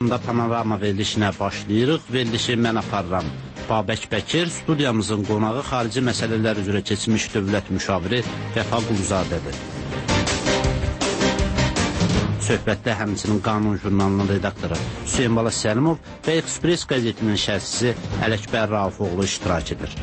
hesabında panorama verilişinə başlayırıq. Verilişi mən aparıram. Babək Bəkir, studiyamızın qonağı xarici məsələlər üzrə keçmiş dövlət müşaviri Vəfa Quluzadədir. Söhbətdə həmçinin Qanun jurnalının redaktoru Hüseyin Bala Səlimov və Express qəzetinin şərhçisi Ələkbər Raufoğlu iştirak edir.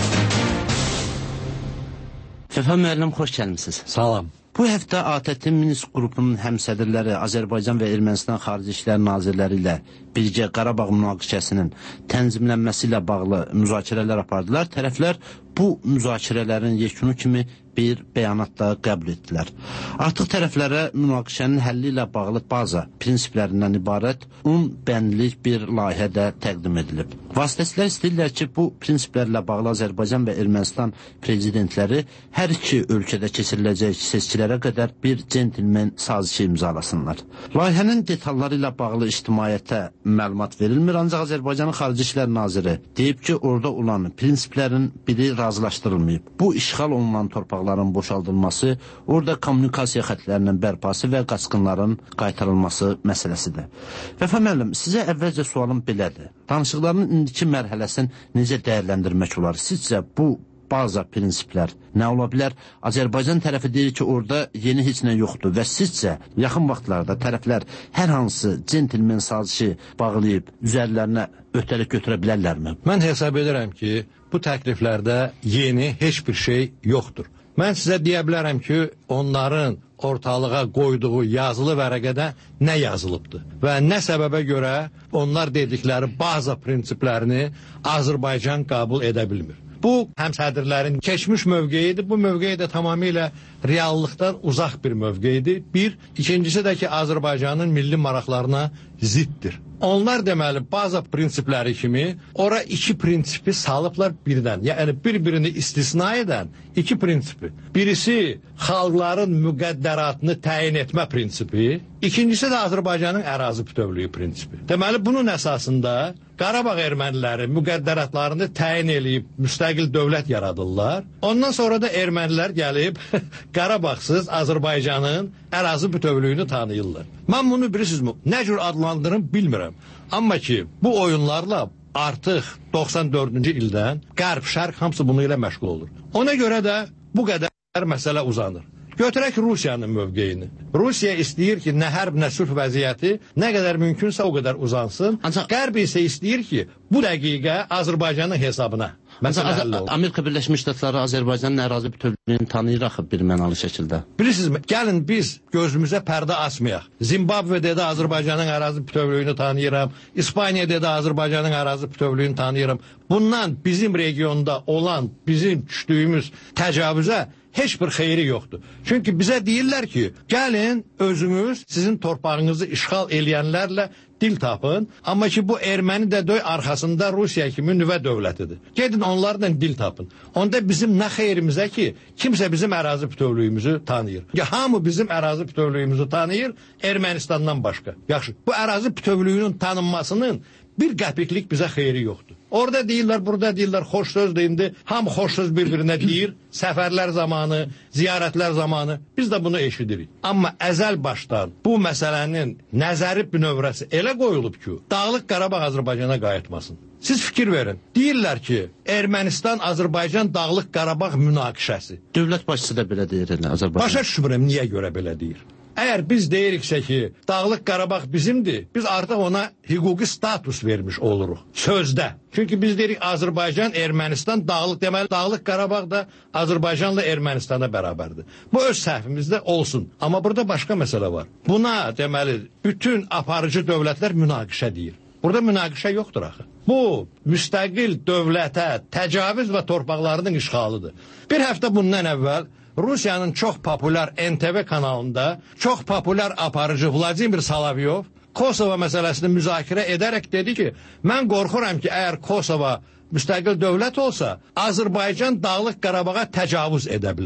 Vəfa müəllim, xoş gəlmisiniz. Salam. Bu həftə ATƏT Minsk qrupunun həmsədrləri Azərbaycan və Ermənistan Xarici İşlər Nazirləri ilə birgə Qarabağ münaqişəsinin tənzimlənməsi ilə bağlı müzakirələr apardılar. Tərəflər bu müzakirələrin yekunu kimi bir bəyanatda qəbul etdilər. Artıq tərəflərə münaqişənin həlli ilə bağlı baza prinsiplərindən ibarət 10 bəndlik bir layihə də təqdim edilib. Vasitəçilər istəyirlər ki, bu prinsiplərlə bağlı Azərbaycan və Ermənistan prezidentləri hər iki ölkədə keçiriləcək seçkilərə qədər bir centilmen sazişi imzalasınlar. Layihənin detalları ilə bağlı ictimaiyyətə məlumat verilmir, ancaq Azərbaycanın Xarici İşlər Naziri deyib ki, orada olan prinsiplərin biri razılaşdırılmayıb. Bu işğal olunan torpaqların boşaldılması, orada kommunikasiya xətlərinin bərpası və qaçqınların qaytarılması məsələsidir. Vəfa müəllim, sizə əvvəlcə sualım belədir. Danışıqların indiki mərhələsini necə dəyərləndirmək olar? Sizcə bu baza prinsiplər nə ola bilər? Azərbaycan tərəfi deyir ki, orada yeni heç nə yoxdur və sizcə yaxın vaxtlarda tərəflər hər hansı centilmen sazişi bağlayıb üzərlərinə öhdəlik götürə bilərlərmi? Mən hesab edirəm ki, bu təkliflərdə yeni heç bir şey yoxdur. Mən sizə deyə bilərəm ki, onların ortalığa qoyduğu yazılı vərəqədə nə yazılıbdır və nə səbəbə görə onlar dedikləri baza prinsiplərini Azərbaycan qəbul edə bilmir. Bu, həmsədrlərin keçmiş mövqeyidir. Bu mövqeyi də tamamilə reallıqdan uzaq bir mövqeyidir. Bir, ikincisi də ki, Azərbaycanın milli maraqlarına ziddir. Onlar deməli, baza prinsipləri kimi ora iki prinsipi salıblar birdən. Yəni, bir-birini istisna edən iki prinsipi. Birisi, xalqların müqəddəratını təyin etmə prinsipi. İkincisi də Azərbaycanın ərazi bütövlüyü prinsipi. Deməli, bunun əsasında Qarabağ erməniləri müqəddəratlarını təyin eləyib müstəqil dövlət yaradırlar. Ondan sonra da ermənilər gəlib Qarabağsız Azərbaycanın ərazi bütövlüyünü tanıyırlar. Mən bunu bilirsinizmi, nə cür adlandırım bilmirəm. Amma ki, bu oyunlarla artıq 94-cü ildən qərb-şərq hamısı bunu ilə məşğul olur. Ona görə də bu qədər məsələ uzanır. Götürək Rusiyanın mövqeyini. Rusiya istəyir ki, nə hərb, nə sülh vəziyyəti nə qədər mümkünsə o qədər uzansın. Ancaq qərb isə istəyir ki, bu dəqiqə Azərbaycanın hesabına. Amerika Birləşmiş Ştatları Azərbaycanın ərazi bütövlüyünü tanıyır axı bir mənalı şəkildə. Bilirsinizmi, gəlin biz gözümüzə pərdə açmayaq. Zimbabvedə də Azərbaycanın ərazi bütövlüyünü tanıyıram. İspaniyada da Azərbaycanın ərazi bütövlüyünü tanıyıram. Bundan bizim regionda olan, bizim düşdüyümüz təcavüzə heç bir xeyri yoxdur. Çünki bizə deyirlər ki, gəlin özünüz sizin torpağınızı işğal eləyənlərlə dil tapın, amma ki bu erməni də döy arxasında Rusiya kimi nüvə dövlətidir. Gedin onlarla dil tapın. Onda bizim nə xeyrimizə ki, kimsə bizim ərazi bütövlüyümüzü tanıyır. Ya hamı bizim ərazi bütövlüyümüzü tanıyır, Ermənistandan başqa. Yaxşı, bu ərazi bütövlüyünün tanınmasının bir qəpiklik bizə xeyri yoxdur. Orada deyirlər, burada deyirlər, xoş sözdür indi. Hamı xoş söz bir-birinə deyir. Səfərlər zamanı, ziyarətlər zamanı. Biz də bunu eşidirik. Amma əzəl başdan bu məsələnin nəzəri bünövrəsi elə qoyulub ki, Dağlıq Qarabağ Azərbaycana qayıtmasın. Siz fikir verin. Deyirlər ki, Ermənistan-Azərbaycan Dağlıq Qarabağ münaqişəsi. Dövlət başçısı da belə deyir, Azərbaycan. Başa düşmürəm, niyə görə belə deyir? Əgər biz deyiriksə ki, Dağlıq Qarabağ bizimdir, biz artıq ona hüquqi status vermiş oluruq. Sözdə. Çünki biz deyirik Azərbaycan, Ermənistan, Dağlıq deməli, Dağlıq Qarabağ da Azərbaycanla Ermənistana bərabərdir. Bu öz səhvimizdə olsun. Amma burada başqa məsələ var. Buna deməli, bütün aparıcı dövlətlər münaqişə deyir. Burada münaqişə yoxdur axı. Bu, müstəqil dövlətə təcavüz və torpaqlarının işğalıdır. Bir həftə bundan əvvəl Rusiyanın çox populyar NTV kanalında çox populyar aparıcı Vladimir Solovyov Kosova məsələsini müzakirə edərək dedi ki, mən qorxuram ki, əgər Kosova müstəqil dövlət olsa, Azərbaycan Dağlıq Qarabağa təcavüz edə bilər.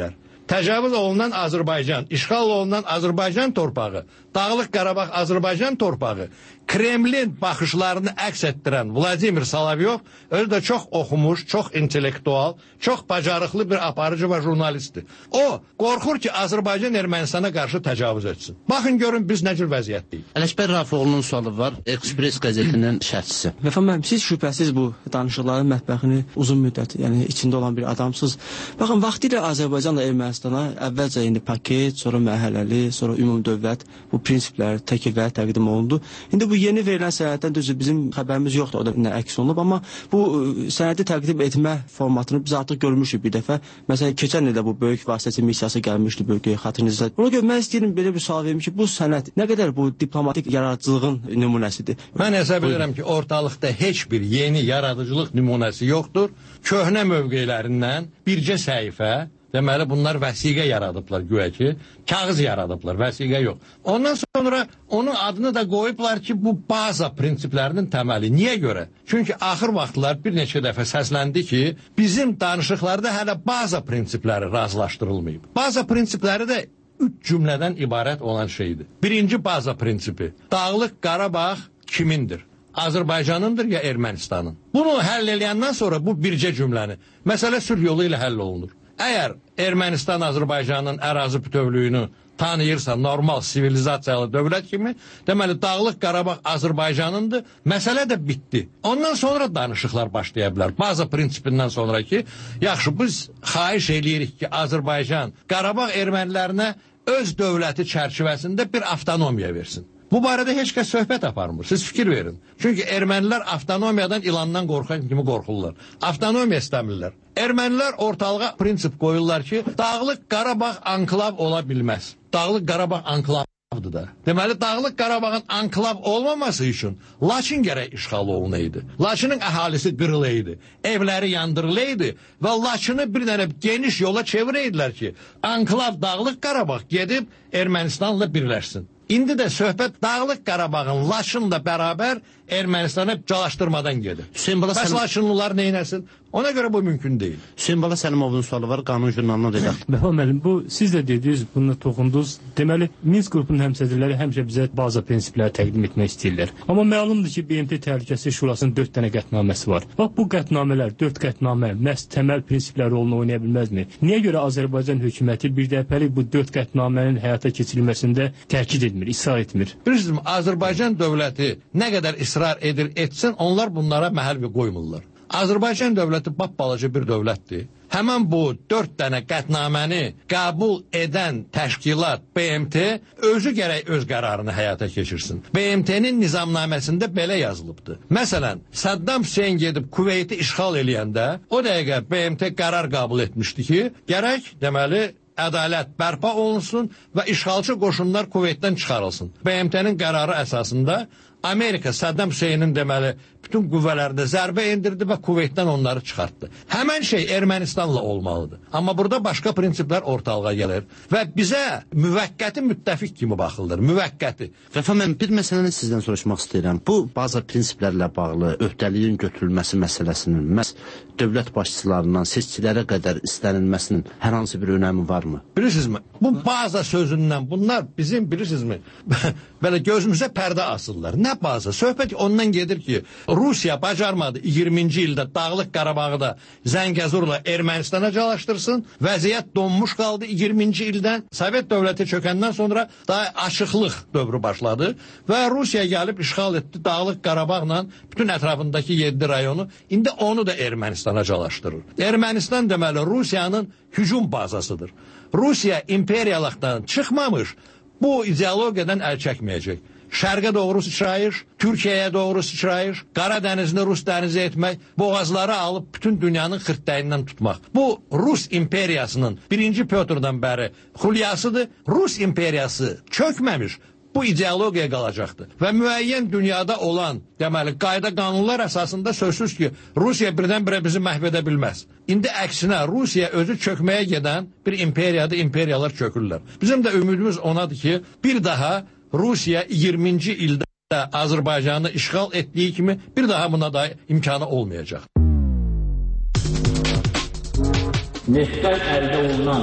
təcavüz olunan Azərbaycan, işğal olunan Azərbaycan torpağı, Dağlıq Qarabağ Azərbaycan torpağı, Kremlin baxışlarını əks etdirən Vladimir Solovyov özü də çox oxumuş, çox intellektual, çox bacarıqlı bir aparıcı və jurnalistdir. O, qorxur ki, Azərbaycan Ermənistana qarşı təcavüz etsin. Baxın, görün, biz nə cür vəziyyətdəyik. Ələkbər Rafiqoğlu'nun sualı var, Ekspres qəzetinin şərhçisi. Vəfəm, siz şübhəsiz bu danışıqların mətbəxini uzun müddət, yəni içində olan bir adamsınız. Baxın, vaxtilə Azərbaycanla Ermənistana əvvəlcə indi paket, sonra mərhələli, sonra ümumdövlət bu prinsiplər təkliflər təqdim olundu. İndi bu yeni verilən sənəddən düzdür, bizim xəbərimiz yoxdur, o da nə əks olunub, amma bu sənədi təqdim etmə formatını biz artıq görmüşük bir dəfə. Məsələn, keçən ildə bu böyük vasitəçi missiyası gəlmişdi bölgəyə, xatırınızda. Ona görə mən istəyirəm belə bir sual verim ki, bu sənəd nə qədər bu diplomatik yaradıcılığın nümunəsidir? Mən hesab edirəm ki, ortalıqda heç bir yeni yaradıcılıq nümunəsi yoxdur. Köhnə mövqelərindən bircə səhifə, deməli, bunlar vəsiqə yaradıblar güya ki, kağız yaradıblar, vəsiqə yox. Ondan sonra onun adını da qoyublar ki, bu baza prinsiplərinin təməli. Niyə görə? Çünki axır vaxtlar bir neçə dəfə səsləndi ki, bizim danışıqlarda hələ baza prinsipləri razılaşdırılmayıb. Baza prinsipləri də 3 cümlədən ibarət olan şeydir. Birinci baza prinsipi, Dağlıq Qarabağ kimindir? Azərbaycanındır ya Ermənistanın? Bunu həll eləyəndən sonra bu bircə cümləni, məsələ sülh yolu ilə həll olunur. Əgər Ermənistan Azərbaycanın ərazi bütövlüyünü tanıyırsa normal sivilizasiyalı dövlət kimi, deməli Dağlıq Qarabağ Azərbaycanındır, məsələ də bitdi. Ondan sonra danışıqlar başlaya bilər. Baza prinsipindən sonra ki, yaxşı, biz xahiş eləyirik ki, Azərbaycan Qarabağ ermənilərinə öz dövləti çərçivəsində bir avtonomiya versin. Bu barədə heç kəs söhbət aparmır. Siz fikir verin. Çünki ermənilər avtonomiyadan ilandan qorxan kimi qorxurlar. Avtonomiya istəmirlər. Ermənilər ortalığa prinsip qoyurlar ki, Dağlıq Qarabağ anklav ola bilməz. Dağlıq Qarabağ anklavdır da. Deməli, Dağlıq Qarabağın anklav olmaması üçün Laçın gərək işğal olunaydı. Laçının əhalisi qırılaydı, evləri yandırılaydı və Laçını bir dənə geniş yola çevirəydilər ki, anklav Dağlıq Qarabağ gedib Ermənistanla birləşsin. İndi də söhbət Dağlıq Qarabağın Laçınla bərabər Ermənistana calaşdırmadan gedir. Bəs Laçınlılar neynəsin? Ona görə bu mümkün deyil. Hüseyin Bala Səlimovun sualı var, qanun jurnalına dedək. Vəfa müəllim, bu siz də dediniz, bununla toxundunuz. Deməli, Minsk qrupunun həmsədrləri həmişə bizə baza prinsipləri təqdim etmək istəyirlər. Amma məlumdur ki, BMT Təhlükəsizlik Şurasının 4 dənə qətnaməsi var. Bax, bu qətnamələr, 4 qətnamə məhz təməl prinsiplər rolunu oynaya bilməzmi? Niyə görə Azərbaycan hökuməti birdəfəlik bu 4 qətnamənin həyata keçirilməsində təkid etmir, israr etmir? Bilirsiniz, Azərbaycan dövləti nə qədər israr edir, etsin, onlar bunlara məhəl qoymurlar. Azərbaycan dövləti balaca bir dövlətdir. Həmən bu 4 dənə qətnaməni qəbul edən təşkilat BMT özü gərək öz qərarını həyata keçirsin. BMT-nin nizamnaməsində belə yazılıbdır. Məsələn, Saddam Hüseyin gedib Kuveyti işğal eləyəndə o dəqiqə BMT qərar qəbul etmişdi ki, gərək, deməli, ədalət bərpa olunsun və işğalçı qoşunlar Kuveytdən çıxarılsın. BMT-nin qərarı əsasında Amerika Saddam Hüseynin deməli bütün qüvvələrində zərbə endirdi və Kuveytdən onları çıxartdı. Həmən şey Ermənistanla olmalıdır. Amma burada başqa prinsiplər ortalığa gəlir və bizə müvəqqəti müttəfiq kimi baxılır. Müvəqqəti. Vəfa, mən bir məsələni sizdən soruşmaq istəyirəm. Bu baza prinsiplərlə bağlı öhdəliyin götürülməsi məsələsinin məhz dövlət başçılarından seçkilərə qədər istənilməsinin hər hansı bir önəmi varmı? Bilirsinizmi? Bu baza sözündən bunlar bizim, bilirsinizmi, belə gözümüzə pərdə asırlar. Nə baza? Söhbət ondan gedir ki, Rusiya bacarmadı 20-ci ildə Dağlıq Qarabağı da Zəngəzurla Ermənistana calaşdırsın. Vəziyyət donmuş qaldı 20-ci ildən. Sovet dövləti çökəndən sonra daha açıqlıq dövrü başladı və Rusiya gəlib işğal etdi Dağlıq Qarabağla bütün ətrafındakı 7 rayonu. İndi onu da Ermənistana calaşdırır. Ermənistan deməli Rusiyanın hücum bazasıdır. Rusiya imperiyalıqdan çıxmamış, bu ideologiyadan əl çəkməyəcək. Şərqə doğru sıçrayış, Türkiyəyə doğru sıçrayış, Qara dənizini Rus dənizi etmək, boğazları alıb bütün dünyanın xırtdəyindən tutmaq. Bu, Rus imperiyasının 1-ci Pyotr'dan bəri xulyasıdır. Rus imperiyası çökməmiş, bu ideologiya qalacaqdır. Və müəyyən dünyada olan, deməli, qayda qanunlar əsasında sözsüz ki, Rusiya birdən-birə bizi məhv edə bilməz. İndi əksinə, Rusiya özü çökməyə gedən bir imperiyadır, imperiyalar çökürlər. Bizim də ümidimiz onadır ki, bir daha Rusiya 20-ci ildə Azərbaycanı işğal etdiyi kimi bir daha buna da imkanı olmayacaq. Neftdən əldə olunan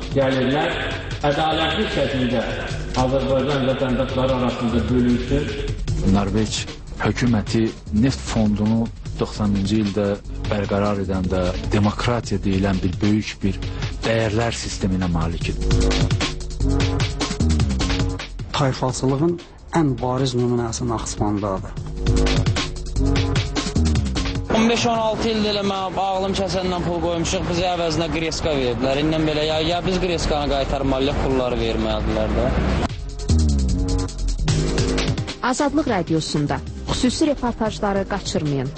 gəlirlər ədalətli şəkildə Azərbaycan vətəndaşları arasında bölünsün. Norveç hökuməti neft fondunu 90-cı ildə bərqərar edəndə demokratiya deyilən bir böyük bir dəyərlər sisteminə malikdir. Tayfasılığın ən bariz nümunəsi Naxçıvandadır. 15-16 ildir elə mən ağlım kəsəndən pul qoymuşuq, bizə əvəzinə qreska verdilər. İndən belə ya biz qreskanı qaytarmalıyıq, pulları vermədilər də. Azadlıq Radiosunda xüsusi reportajları qaçırmayın.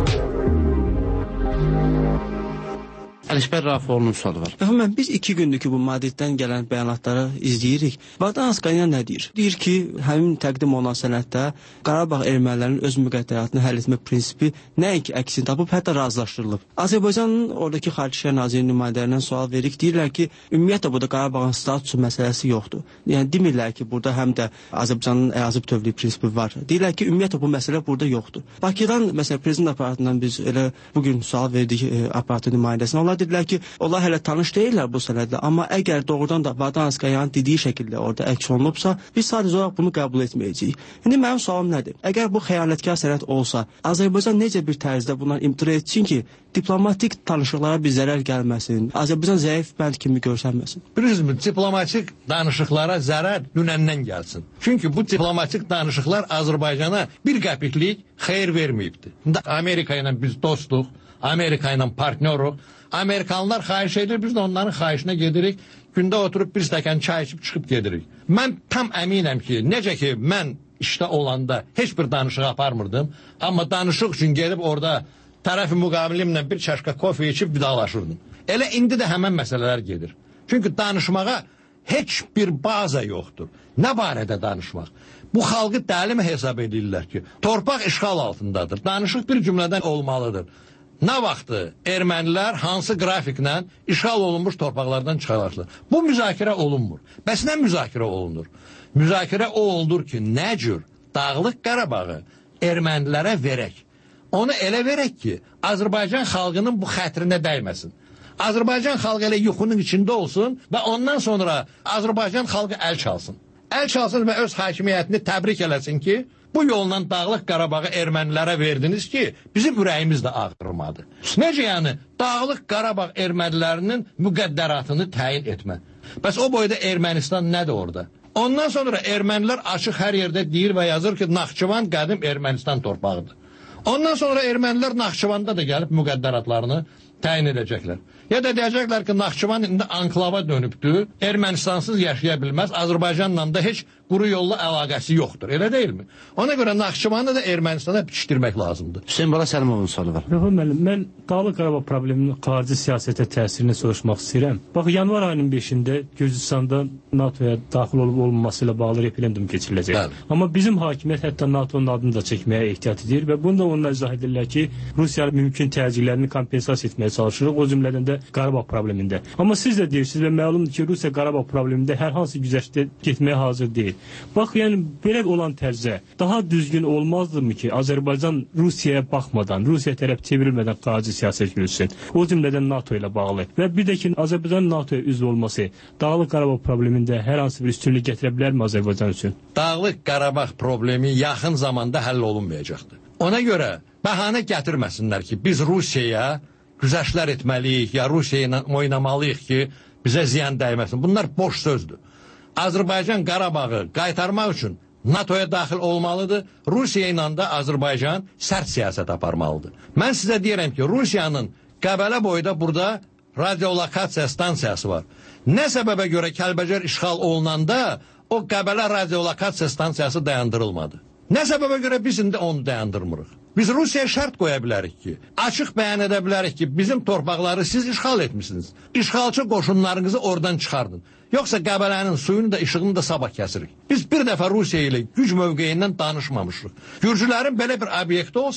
Əlişbər Rafiqoğlu'nun sualı var. Efendim, biz 2 gündür ki bu Madriddən gələn bəyanatları izləyirik. Vatanskaya nə deyir? Deyir ki, həmin təqdim olunan sənəddə Qarabağ ermənilərinin öz müqəddəratını həll etmə prinsipi nəinki əksini tapıb, hətta razılaşdırılıb. Azərbaycanın oradakı Xarici İşlər Nazirinin nümayəndələrindən sual veririk. Deyirlər ki, ümumiyyətlə burada Qarabağın statusu məsələsi yoxdur. Yəni demirlər ki, burada həm də Azərbaycanın ərazi bütövlüyü prinsipi var. Deyirlər ki, ümumiyyətlə bu məsələ burada yoxdur. Bakıdan məsələn prezident aparatından biz elə bu gün sual verdik aparatın nümayəndəsinə. Onlar dedilər ki, onlar hələ tanış deyirlər bu sənədlə, amma əgər doğrudan da Vatanskayanın dediyi şəkildə orada əks olunubsa, biz sadəcə olaraq bunu qəbul etməyəcəyik. İndi mənim sualım nədir? Əgər bu xəyanətkar sənəd olsa, Azərbaycan necə bir tərzdə bundan imtina etsin ki, diplomatik tanışıqlara bir zərər gəlməsin, Azərbaycan zəif bənd kimi görsənməsin? Bilirsiniz, diplomatik danışıqlara zərər dünəndən gəlsin. Çünki bu diplomatik danışıqlar Azərbaycana bir qəpiklik xeyir verməyibdir. Amerika ilə biz dostuq, Amerika ilə partnyoruq. Amerikanlar xahiş edir, biz də onların xahişinə gedirik. Gündə oturub bir stəkan çay içib çıxıb gedirik. Mən tam əminəm ki, necə ki mən işdə olanda heç bir danışıq aparmırdım, amma danışıq üçün gedib orada tərəfi müqabilimlə bir çaşka kofe içib vidalaşırdım. Elə indi də həmən məsələlər gedir. Çünki danışmağa heç bir baza yoxdur. Nə barədə danışmaq? Bu xalqı dəli hesab edirlər ki, torpaq işğal altındadır. Danışıq bir cümlədən olmalıdır. Nə vaxtı ermənilər hansı qrafiklə işğal olunmuş torpaqlardan çıxarlaşırlar? Bu müzakirə olunmur. Bəs nə müzakirə olunur? Müzakirə o oldur ki, nə cür Dağlıq Qarabağı ermənilərə verək. Onu elə verək ki, Azərbaycan xalqının bu xətrinə dəyməsin. Azərbaycan xalqı elə yuxunun içində olsun və ondan sonra Azərbaycan xalqı əl çalsın. Əl çalsın və öz hakimiyyətini təbrik eləsin ki, bu yolla Dağlıq Qarabağı ermənilərə verdiniz ki, bizim ürəyimiz də ağrımadı. Necə yəni Dağlıq Qarabağ ermənilərinin müqəddəratını təyin etmə? Bəs o boyda Ermənistan nədir orada? Ondan sonra ermənilər açıq hər yerdə deyir və yazır ki, Naxçıvan qədim Ermənistan torpağıdır. Ondan sonra ermənilər Naxçıvanda da gəlib müqəddəratlarını təyin edəcəklər. Ya da deyəcəklər ki, Naxçıvan indi anklava dönübdür, Ermənistansız yaşaya bilməz, Azərbaycanla da heç quru yolla əlaqəsi yoxdur, elə deyilmi? Ona görə Naxçıvanı da Ermənistana biçdirmək lazımdır. Hüseyin Bala Səlimovun sualı var. Rəfə müəllim, mən Dağlıq Qarabağ probleminin xarici siyasətə təsirini soruşmaq istəyirəm. Bax, yanvar ayının 5-də Gürcüstanda NATO-ya daxil olunması ilə bağlı referendum keçiriləcək. Bəli. Amma bizim hakimiyyət hətta NATO-nun adını da çəkməyə ehtiyat edir və bunu da onunla izah edirlər ki, Rusiya mümkün təcillərini kompensasiya etməyə çalışırıq, o cümlədən də Qarabağ problemində. Amma siz də deyirsiniz və məlumdur ki, Rusiya Qarabağ problemində hər hansı güzəştə getməyə hazır deyil. Bax, yəni belə olan tərzdə daha düzgün olmazdırmı ki, Azərbaycan Rusiyaya baxmadan, Rusiya tərəf çevrilmədən xarici siyasət yürütsün, o cümlədən NATO ilə bağlı və bir də ki, Azərbaycanın NATOya üzv olması Dağlıq Qarabağ problemində hər hansı bir üstünlük gətirə bilərmi Azərbaycan üçün? Dağlıq Qarabağ problemi yaxın zamanda həll olunmayacaqdır. Ona görə bəhanə gətirməsinlər ki, biz Rusiyaya güzəştlər etməliyik, ya Rusiya ilə oynamalıyıq ki, bizə ziyan dəyməsin. Bunlar boş sözdür. Azərbaycan Qarabağı qaytarmaq üçün NATOya daxil olmalıdır. Rusiya ilə də Azərbaycan sərt siyasət aparmalıdır. Mən sizə deyirəm ki, Rusiyanın Qəbələ boyda burada radiolokasiya stansiyası var. Nə səbəbə görə Kəlbəcər işğal olunanda o Qəbələ radiolokasiya stansiyası dayandırılmadı? Nə səbəbə görə biz indi onu dayandırmırıq? Biz Rusiyaya şərt qoya bilərik ki, açıq bəyan edə bilərik ki, bizim torpaqları siz işğal etmişsiniz. İşğalçı qoşunlarınızı oradan çıxardın. Yoxsa Qəbələnin suyunu da, işığını da sabah kəsirik. Biz bir dəfə Rusiya ilə güc mövqeyindən danışmamışıq. Gürcülərin belə bir obyekti olsa,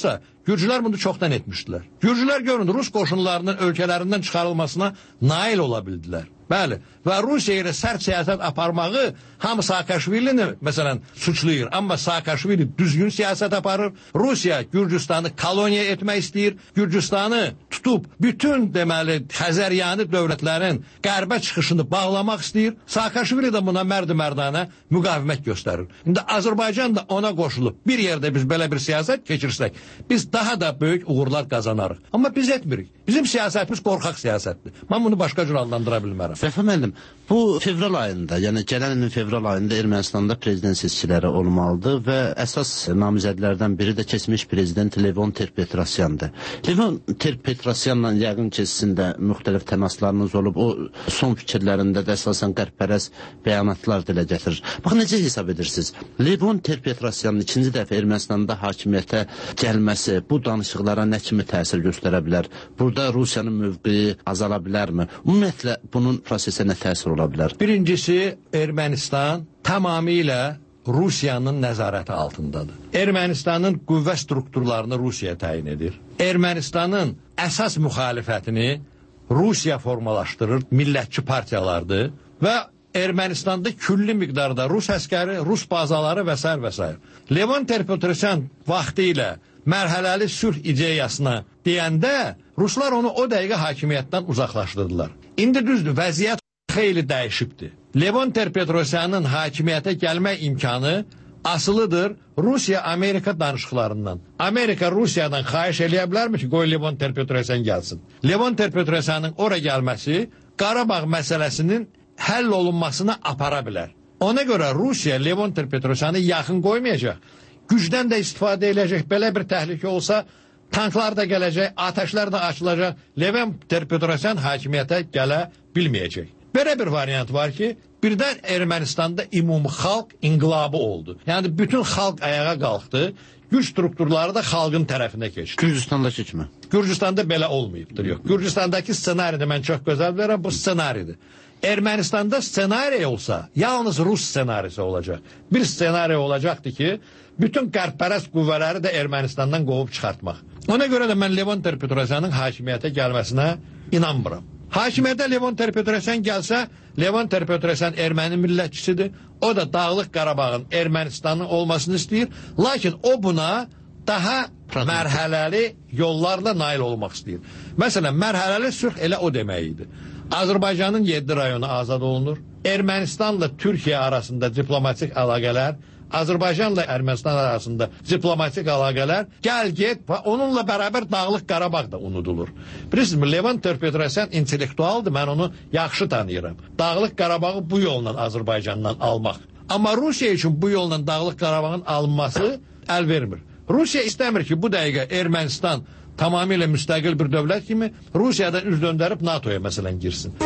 Gürcülər bunu çoxdan etmişdilər. Gürcülər görün, Rus qoşunlarının ölkələrindən çıxarılmasına nail ola bildilər. Bəli, və Rusiya ilə sərt siyasət aparmağı hamı Saakashvilini məsələn suçlayır, amma Saakashvili düzgün siyasət aparır. Rusiya Gürcüstanı koloniya etmək istəyir, Gürcüstanı tutub bütün deməli Xəzəryani dövlətlərin qərbə çıxışını bağlamaq istəyir. Saakashvili də buna mərd-mərdanə müqavimət göstərir. İndi Azərbaycan da ona qoşulub bir yerdə biz belə bir siyasət keçirsək, biz daha da böyük uğurlar qazanarıq. Amma biz etmirik. Bizim siyasətimiz qorxaq siyasətdir. Mən bunu başqa cür adlandıra bilmərəm. Rəfa müəllim, bu fevral ayında, yəni gələn ilin fevral ayında Ermənistanda prezident seçkiləri olmalıdır və əsas namizədlərdən biri də keçmiş prezident Levon Ter-Petrosyandır. Levon Ter-Petrosyanla yəqin ki, sizin də müxtəlif təmaslarınız olub, o son fikirlərində də əsasən qərb-pərəst bəyanatlar dilə gətirir. Bax, necə hesab edirsiniz? Levon Ter-Petrosyanın ikinci dəfə Ermənistanda hakimiyyətə gəlməsi bu danışıqlara nə kimi təsir göstərə bilər? Burada Rusiyanın mövqeyi azala bilərmi? Ümumiyyətlə, bunun prosesə nə təsir ola bilər? Birincisi, Ermənistan tamamilə Rusiyanın nəzarəti altındadır. Ermənistanın qüvvə strukturlarını Rusiya təyin edir. Ermənistanın əsas müxalifətini Rusiya formalaşdırır, millətçi partiyalardır və Ermənistanda külli miqdarda Rus əskəri, Rus bazaları və s. Levon Ter-Petrosyan vaxtı ilə mərhələli sülh ideyasına deyəndə Ruslar onu o dəqiqə hakimiyyətdən uzaqlaşdırdılar. İndi düzdür, vəziyyət xeyli dəyişibdir. Levon Ter-Petrosyanın hakimiyyətə gəlmə imkanı asılıdır Rusiya-Amerika danışıqlarından. Amerika Rusiyadan xahiş eləyə bilərmi ki, qoy Levon Ter-Petrosyan gəlsin? Levon Ter-Petrosyanın ora gəlməsi Qarabağ məsələsinin həll olunmasına apara bilər. Ona görə Rusiya Levon Ter-Petrosyanı yaxın qoymayacaq. Gücdən də istifadə edəcək. Belə bir təhlükə olsa, tanklar da gələcək, ateşlər də açılacaq. Levon Ter-Petrosyan hakimiyyətə gələ bilməyəcək. Belə bir variant var ki, birdən Ermənistanda ümumi xalq inqilabı oldu. Yəni bütün xalq ayağa qalxdı, güc strukturları da xalqın tərəfinə keçdi. Gürcüstandakı kimi? Gürcüstanda belə olmayıbdır, yox. Gürcüstandakı ssenaridi mən çox gözəl verəm, bu ssenaridir. Ermənistanda ssenari olsa, yalnız Rus ssenarisi olacaq. Bir ssenari olacaqdır ki, bütün qərb-pərəst qüvvələri də Ermənistandan qovub çıxartmaq. Ona görə də mən Levon Ter-Petrosyanın hakimiyyətə gəlməsinə inanmıram. Hakimiyyətə Levon Ter-Petrosyan gəlsə, Levon Ter-Petrosyan erməni millətçisidir. O da Dağlıq Qarabağın Ermənistanın olmasını istəyir. Lakin o buna daha mərhələli yollarla nail olmaq istəyir. Məsələn, mərhələli sülh elə o demək idi. Azərbaycanın 7 rayonu azad olunur. Ermənistanla Türkiyə arasında diplomatik əlaqələr, Azərbaycanla Ermənistan arasında diplomatik əlaqələr, gəl-get və onunla bərabər Dağlıq Qarabağ da unudulur. Bilirsiniz, Levon Ter-Petrosyan intellektualdır, mən onu yaxşı tanıyıram. Dağlıq Qarabağı bu yolla Azərbaycandan almaq. Amma Rusiya üçün bu yolla Dağlıq Qarabağın alınması əl vermir. Rusiya istəmir ki, bu dəqiqə Ermənistan tamamilə müstəqil bir dövlət kimi Rusiyadan üz döndərib NATO-ya məsələn girsin.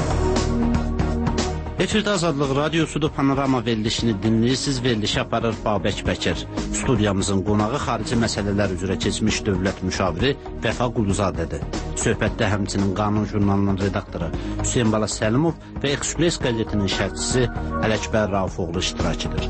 Efirdə Azadlıq Radiosudur, Panorama verilişini dinləyirsiniz. Verilişi aparır Babək Bəkir. Studiyamızın qonağı xarici məsələlər üzrə keçmiş dövlət müşaviri Vəfa Quluzadədir. Söhbətdə həmçinin Qanun jurnalının redaktoru Hüseyin Bala Səlimov və Ekspress qəzetinin şərhçisi Ələkbər Raufoğlu iştirak edir.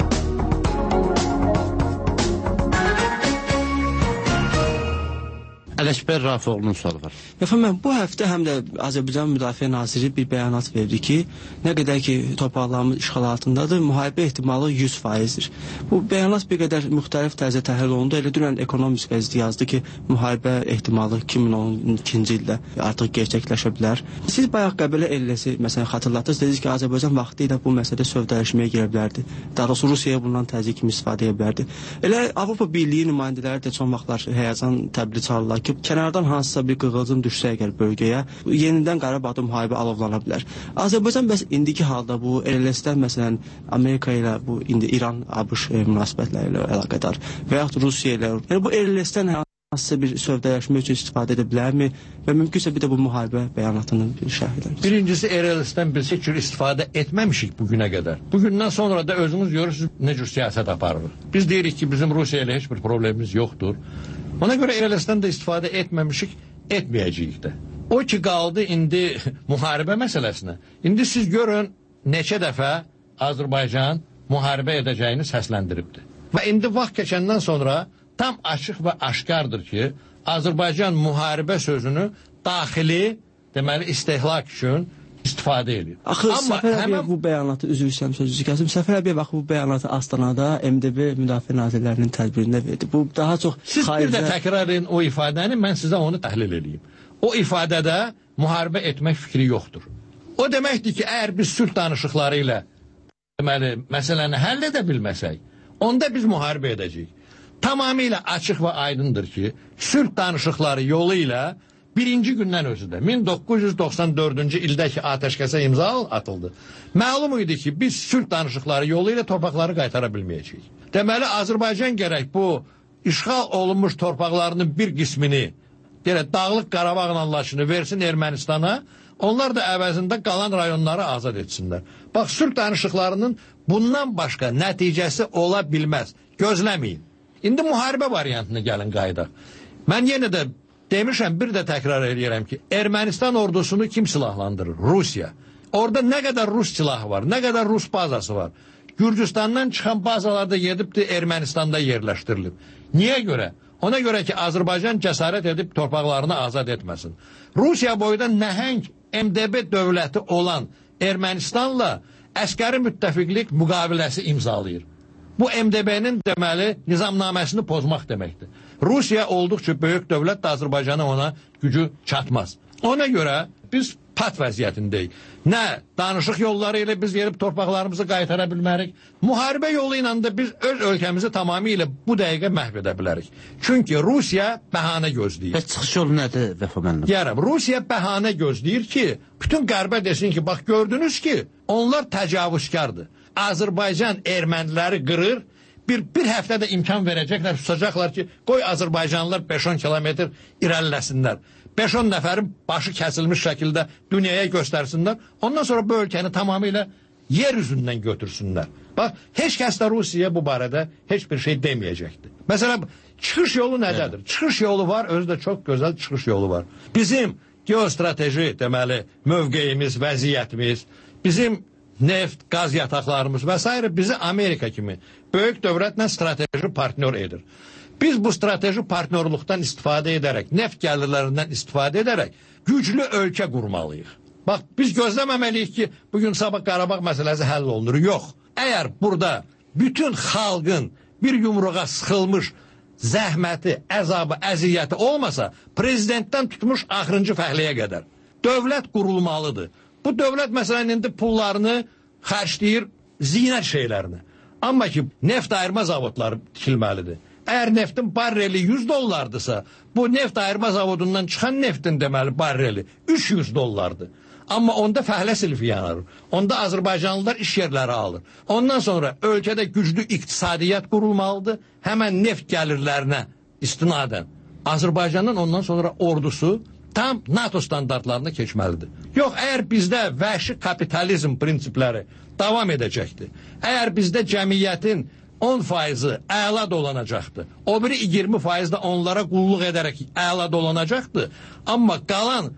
Ələkbər Raufoğlu'nun sualı var. Efendim, bu həftə həm də Azərbaycan Müdafiə Naziri bir bəyanat verdi ki, nə qədər ki torpaqlarımız işğal altındadır, müharibə ehtimalı 100%-dir. Bu bəyanat bir qədər müxtəlif tərzdə təhlil olundu. Elə dünən Economist qəzeti yazdı ki, müharibə ehtimalı 2012-ci ildə artıq gerçəkləşə bilər. Siz bayaq Qəbələ Ellesi məsələn xatırlatdınız, dediniz ki, Azərbaycan vaxtı ilə bu məsələdə sövdələşməyə girə bilərdi. Daha doğrusu Rusiyaya bundan təzyiq kimi istifadə edə bilərdi. Elə Avropa Birliyi nümayəndələri də son vaxtlar həyəcan təbliğ çalırlar ki, kənardan hansısa bir qığılcım düşsə əgər bölgəyə, yenidən Qarabağda müharibə alovlana bilər. Azərbaycan bəs indiki halda bu LLS-dən məsələn Amerika ilə bu indi İran-ABŞ münasibətləri ilə əlaqədar və yaxud Rusiya ilə, yəni bu LLS-dən hansısa bir sövdələşmə üçün istifadə edə bilərmi və mümkünsə bir də bu müharibə bəyanatının bir şərh edərsiniz. Birincisi LLS-dən biz heç cür istifadə etməmişik bugünə qədər. Bugündən sonra da özünüz görürsünüz nə cür siyasət aparırıq. Biz deyirik ki, bizim Rusiya ilə heç bir problemimiz yoxdur. Ona görə LLS-dən də istifadə etməmişik, etməyəcəyik də. O ki qaldı indi müharibə məsələsinə. İndi siz görün neçə dəfə Azərbaycan müharibə edəcəyini səsləndiribdir. Və indi vaxt keçəndən sonra tam açıq və aşkardır ki, Azərbaycan müharibə sözünü daxili, deməli, istehlak üçün istifadə edir. Axı Səfər Əliyev bu bəyanatı, üzr istəyirəm sözünüzü kəsim, Səfər Əliyev axı bu bəyanatı Astanada MDB Müdafiə Nazirlərinin tədbirində verdi. Bu daha çox siz bir də təkrar edin o ifadəni, mən sizə onu təhlil edeyim. O ifadədə müharibə etmək fikri yoxdur. O deməkdir ki, əgər biz sülh danışıqları ilə deməli, məsələni həll edə bilməsək, onda biz müharibə edəcəyik. Tamamilə açıq və aydındır ki, sülh danışıqları yolu ilə birinci gündən özü də 1994-cü ildəki atəşkəsə imza atıldı. Məlum idi ki, biz sülh danışıqları yolu ilə torpaqları qaytara bilməyəcəyik. Deməli, Azərbaycan gərək bu işğal olunmuş torpaqlarının bir qismini, Dağlıq Qarabağ anlaşını versin Ermənistana, onlar da əvəzində qalan rayonları azad etsinlər. Bax, sülh danışıqlarının bundan başqa nəticəsi ola bilməz. Gözləməyin. İndi müharibə variantını gəlin qayıdaq. Mən yenə də demişəm, bir də təkrar edirəm ki, Ermənistan ordusunu kim silahlandırır? Rusiya. Orada nə qədər Rus silahı var, nə qədər Rus bazası var. Gürcüstandan çıxan bazalarda gedibdir, Ermənistanda yerləşdirilib. Niyə görə? Ona görə ki, Azərbaycan cəsarət edib torpaqlarını azad etməsin. Rusiya boyda nəhəng MDB dövləti olan Ermənistanla əskəri müttəfiqlik müqaviləsi imzalayır. Bu MDB-nin deməli nizamnaməsini pozmaq deməkdir. Rusiya olduqca böyük dövlət də Azərbaycana ona gücü çatmaz. Ona görə biz pat vəziyyətindəyik. Nə danışıq yolları ilə biz gelib torpaqlarımızı qaytara bilmərik. Müharibə yolu ilə də biz öz ölkəmizi tamamilə bu dəqiqə məhv edə bilərik. Çünki Rusiya bəhanə gözləyir. Bəs çıxış yolu nədir Vəfa müəllim? Yəni, Rusiya bəhanə gözləyir ki, bütün qərbə desin ki, bax gördünüz ki, onlar təcavüzkardır. Azərbaycan erməniləri qırır, bir həftədə imkan verəcəklər, susacaqlar ki, qoy Azərbaycanlılar 5-10 kilometr irəliləsinlər. 5-10 nəfərin başı kəsilmiş şəkildə dünyaya göstərsinlər, ondan sonra bu ölkəni tamamilə yer üzündən götürsünlər. Bax, heç kəs də Rusiya bu barədə heç bir şey deməyəcəkdir. Məsələn, çıxış yolu nədədir? Çıxış yolu var, özü də çox gözəl çıxış yolu var. Bizim geostrateji, deməli, mövqeyimiz, vəziyyətimiz, bizim neft, qaz yataqlarımız və s. bizi Amerika kimi böyük dövlətlə strateji partnyor edir. Biz bu strateji partnyorluqdan istifadə edərək, neft gəlirlərindən istifadə edərək güclü ölkə qurmalıyıq. Bax, biz gözləməməliyik ki, bugün sabah Qarabağ məsələsi həll olunur. Yox. Əgər burada bütün xalqın bir yumruğa sıxılmış zəhməti, əzabı, əziyyəti olmasa, prezidentdən tutmuş axırıncı fəhliyə qədər dövlət qurulmalıdır. Bu dövlət məsələn indi pullarını xərcləyir zinət şeylərini. Amma ki, neft ayırma zavodları tikilməlidir. Əgər neftin barreli $100'dırsa, bu neft ayırma zavodundan çıxan neftin deməli barreli $300'dır. Amma onda fəhlə silfi yanır. Onda Azərbaycanlılar iş yerləri alır. Ondan sonra ölkədə güclü iqtisadiyyat qurulmalıdır. Həmən neft gəlirlərinə istinadən. Azərbaycanın ondan sonra ordusu tam NATO standartlarına keçməlidir. Yox, əgər bizdə vəhşi kapitalizm prinsipləri davam edəcəkdir, əgər bizdə cəmiyyətin 10% əla dolanacaqdır, o biri 20% də onlara qulluq edərək əla dolanacaqdır, amma qalan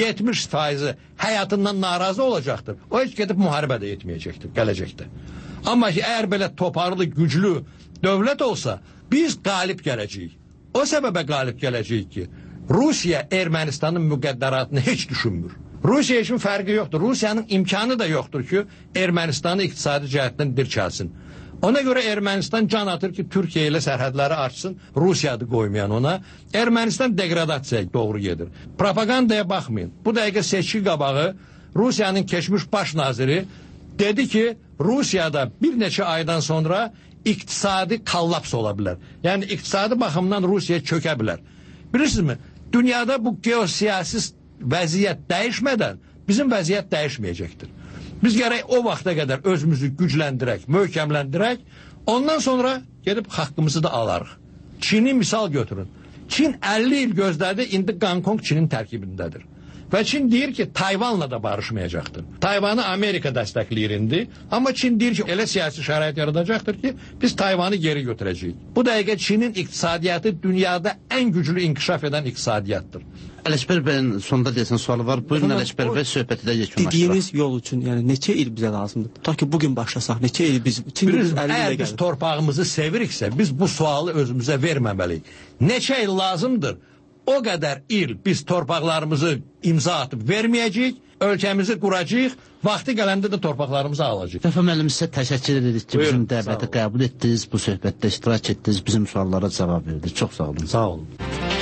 70% həyatından narazı olacaqdır, o heç gedib müharibə də etməyəcəkdir, gələcəkdir. Amma ki, əgər belə toparlı, güclü dövlət olsa, biz qalib gələcəyik. O səbəbə qalib gələcəyik ki, Rusiya Ermənistanın müqəddəratını heç düşünmür. Rusiya üçün fərqi yoxdur. Rusiyanın imkanı da yoxdur ki, Ermənistanı iqtisadi cəhətdən dirçəlsin. Ona görə Ermənistan can atır ki, Türkiyə ilə sərhədləri açsın, Rusiyadı qoymayan ona. Ermənistan degradasiyaya doğru gedir. Propagandaya baxmayın. Bu dəqiqə seçki qabağı Rusiyanın keçmiş baş naziri dedi ki, Rusiyada bir neçə aydan sonra iqtisadi kollaps ola bilər. Yəni, iqtisadi baxımdan Rusiya çökə bilər. Bilirsinizmi? Dünyada bu geosiyasi vəziyyət dəyişmədən bizim vəziyyət dəyişməyəcəkdir. Biz gərək o vaxta qədər özümüzü gücləndirək, möhkəmləndirək, ondan sonra gedib haqqımızı da alarıq. Çini misal götürün. Çin 50 il gözlədi, indi Qankong Çinin tərkibindədir. Və Çin deyir ki, Tayvanla da barışmayacaqdır. Tayvanı Amerika dəstəkləyir indi, amma Çin deyir ki, elə siyasi şərait yaradacaqdır ki, biz Tayvanı geri götürəcəyik. Bu dəqiqə Çinin iqtisadiyyatı dünyada ən güclü inkişaf edən iqtisadiyyatdır. Ələkbər bəyin sonda deyəsən sualı var. Buyurun Ələkbər bəy, söhbəti də yekunlaşdıraq. Dediyiniz yol üçün, yəni neçə il bizə lazımdır? Ta ki bugün başlasaq, neçə il biz... Əgər biz torpağımızı seviriksə, biz bu sualı özümüzə verməməliyik. Neçə il lazımdır? O qədər il biz torpaqlarımızı imza atıb verməyəcəyik, ölkəmizi quracağıq, vaxtı gələndə də torpaqlarımızı alacağıq. Rəfa müəllim, sizə təşəkkür edirik ki, bizim dəvəti qəbul etdiniz, bu söhbətdə iştirak etdiniz, bizim suallara cavab verdiniz. Çox sağ olun. Sağ olun.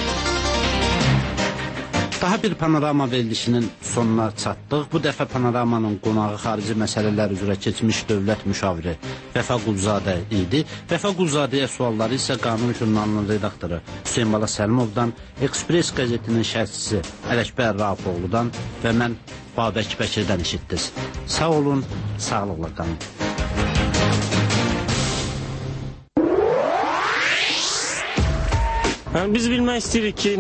Daha bir panorama verilişinin sonuna çatdıq. Bu dəfə panoramanın qonağı xarici məsələlər üzrə keçmiş dövlət müşaviri Vəfa Quluzadə idi. Vəfa Quluzadəyə sualları isə Qanun jurnalının redaktoru Hüseyin Bala Səlimovdan, Ekspres qəzetinin şərhçisi Ələkbər Rafoğludan və mən Babək Bəkirdən eşitdiniz. Sağ olun, sağlıqla qalın. Biz bilmək istəyirik ki,